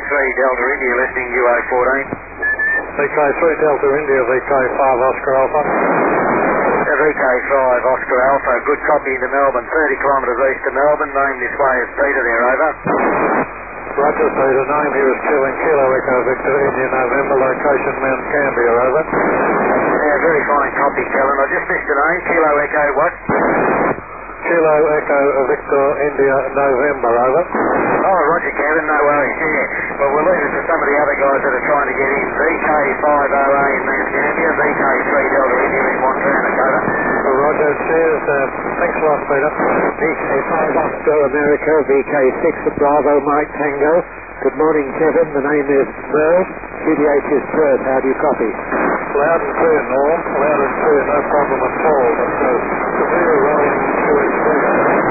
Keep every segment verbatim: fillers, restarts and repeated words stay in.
three Delta India, listening U A fourteen. V K three Delta India, V K five Oscar Alpha. V K five Oscar Alpha, good copy into Melbourne, thirty kilometres east of Melbourne, name this way is Peter there, over. Roger, Peter, name here is Kevin, Kilo Echo Victor, India November, location Mount Gambier, over. Yeah, very fine copy, Kellen. I just missed the name, Kilo Echo what? Kilo Echo Victor, India November, over. Oh, Roger, Kevin, no worries, yeah. Well, we'll leave it to some of the other guys that are trying to get in. V K five O A in Mount Gambier, V K three Delta India in Montana, over. Well, Roger, cheers. Uh, thanks a lot, Peter. V K five Oscar America, V K six Bravo Mike Tango. Good morning, Kevin. The name is Merv. G D H is Perth. How do you copy? Loud and clear, Norm. Loud and clear, no problem at all. But uh, severe rolling to extreme.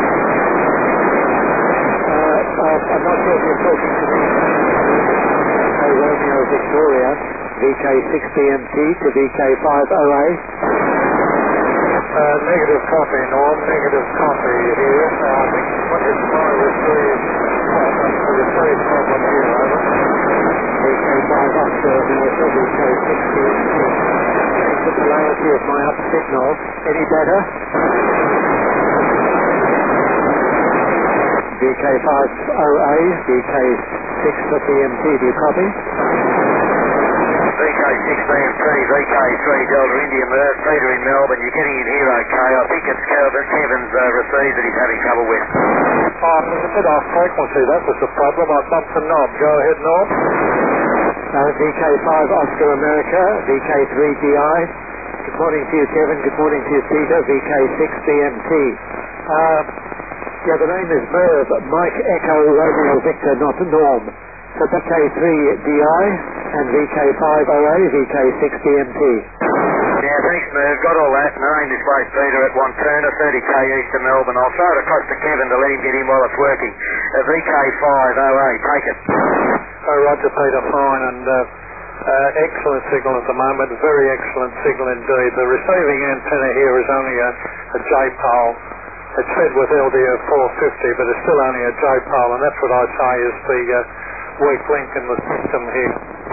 Uh, uh, I'm not sure if you're talking to me. Hey, Romeo Victoria, V K six B M T to V K five O A. Uh, negative copy, Norm. Negative copy here. Uh, I think what is my receive? Uh, the receive problem here, over. V K five Oscar America, V K six B M T. Change the polarity of my up signal. Any better? V K five O A, V K six B M T, do you copy? V K six B M T, V K three Delta India, Merv, Peter in Melbourne. You're getting in here okay. I think it's Kevin, Kevin's uh, receive that he's having trouble with. Oh, it was a bit off frequency. That was the problem. I bumped the knob. Go ahead, Norm. Uh, V K five Oscar America, V K three D I. Good morning to you, Kevin. Good morning to you, Peter. V K six B M T. Uh, yeah, the name is Merv. Mike Echo Romeo Victor, not Norm. So V K three D I and V K five O A, V K six B M T. Yeah, thanks, Merv. Got all that. Name this way, Peter, at Montana, thirty K east of Melbourne. I'll throw it across to Kevin to let him get in while it's working. Uh, V K five O A, take it. Oh, Roger, Peter, fine. And uh, uh, excellent signal at the moment. Very excellent signal indeed. The receiving antenna here is only a, a J-pole. It's fed with L D O four fifty, but it's still only a J-pole, and that's what I'd say is the uh, weak link in the system here.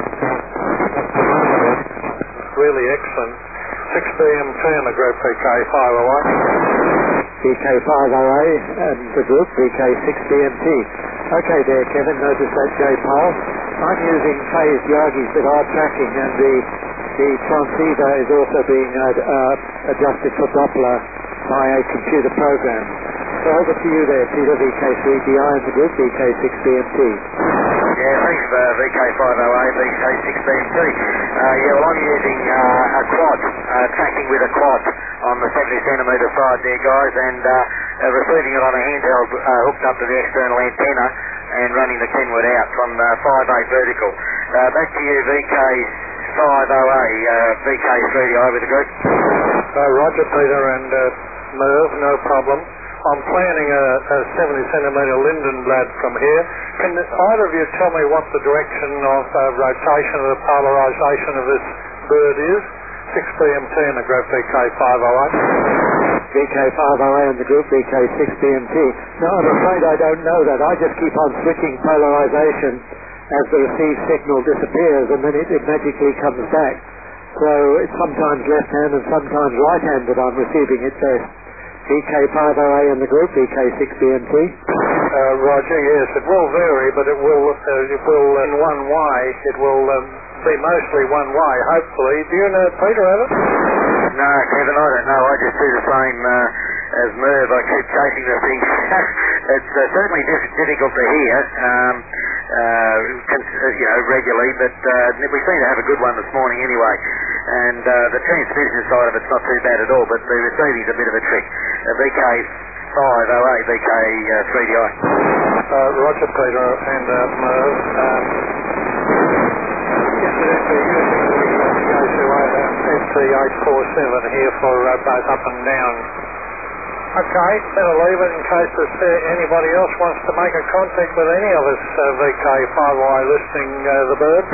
Really excellent. six B M T in the group, V K five O A. V K five O A and the group, V K six B M T. Okay there, Kevin, notice that J-pole. I'm using phased Yagis that are tracking, and the, the transceiver is also being uh, uh, adjusted for Doppler by a computer program. So over to you there, Peter, V K three D I and the group, V K six B M T. Yeah, thanks, uh, V K five O A, V K six B M T. Uh, yeah, well, I'm using uh, a quad, uh, tracking with a quad on the seventy centimetre side there, guys, and uh, uh, receiving it on a handheld uh, hooked up to the external antenna and running the Kenwood out from uh, five eight vertical. Uh, back to you, V K five O A, uh, V K three D I with the group. Uh, Roger, Peter, and uh, Merv, no problem. I'm planning a, a seventy centimetre Lindenblad from here. Can either of you tell me what the direction of uh, rotation of the polarisation of this bird is? six B M T in the group, V K five O A. V K five O A in the group, V K six B M T. No, I'm afraid I don't know that. I just keep on switching polarisation as the received signal disappears, and then it, it magically comes back. So it's sometimes left-hand and sometimes right-hand that I'm receiving it best. V K five O A in the group, V K six B M T. Uh, Roger, yes, it will vary, but it will, uh, it will in one way, it will um, be mostly one way, hopefully. Do you know, Peter, over? No, Kevin, I don't know. I just do the same uh, as Merv. I keep chasing the thing. It's uh, certainly diff- difficult to hear, um, uh, cons- uh, you know, regularly, but uh, we seem to have a good one this morning anyway. And uh, the transmission side of it's not too bad at all, but the receiving's a bit of a trick. Uh, V K five O A, V K three D I. Uh, Roger, Peter, and uh, Merv. Um, incidentally, using the negotiator S T eight forty-seven here for uh, both up and down. Okay, better leave it in case there's uh, anybody else wants to make a contact with any of us, uh, V K five O A listening uh, the bird.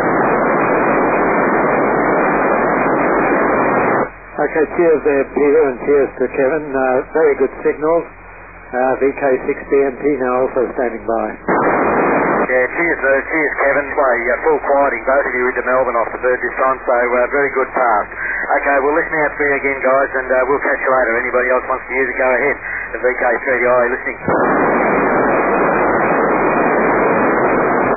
Okay, cheers there, Peter, and cheers to Kevin. Uh, very good signals. Uh, V K six B M T now also standing by. Yeah, cheers, uh, cheers, Kevin. Play uh, full quieting, both of you into Melbourne off the bird this time, so uh, very good pass. Okay, well, listen out for me again, guys, and uh, we'll catch you later. Anybody else wants to use it, go ahead. The V K three D I listening.